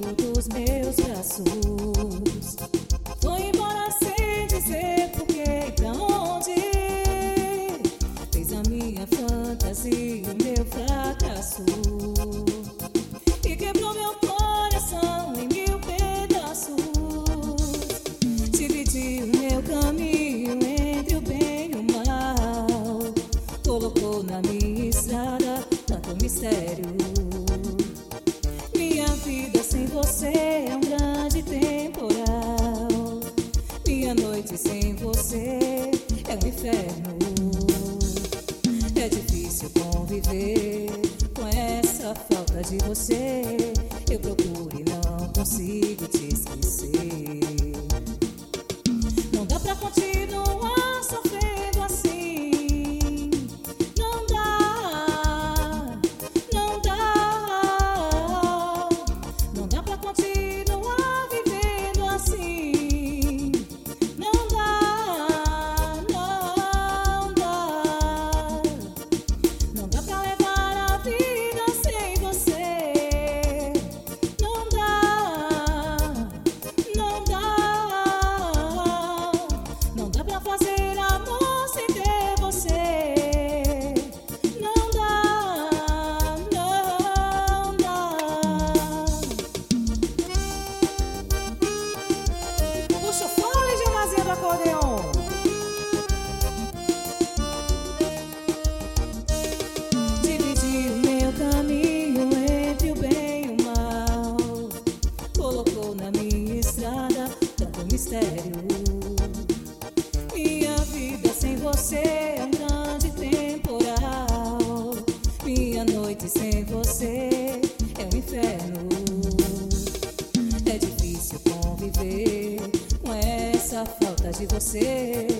dos meus braços. Foi embora sem dizer porquê e pra onde. Fez a minha fantasia o meu fracasso e quebrou meu coração em mil pedaços. Dividiu meu caminho entre o bem e o mal. Colocou na minha estrada tanto mistério. Minha vida sem você é um grande temporal. Minha noite sem você é um inferno. É difícil conviver com essa falta de você. Eu procuro e não consigo te esquecer. Não dá pra continuar sofrendo assim. Não dá, não dá. Não dá pra continuar vivendo assim. Não dá, não dá. Não dá pra levar a vida sem você. Não dá, não dá. Não dá pra fazer amor sem ter você. Não dá, não dá. Puxa o fole, Gilmazinha do acordeon. Dividiu meu caminho entre o bem e o mal. Colocou na minha estrada tanto mistério. Minha vida sem você é um grande temporal. Minha noite sem você é um inferno. É difícil conviver com essa falta de você.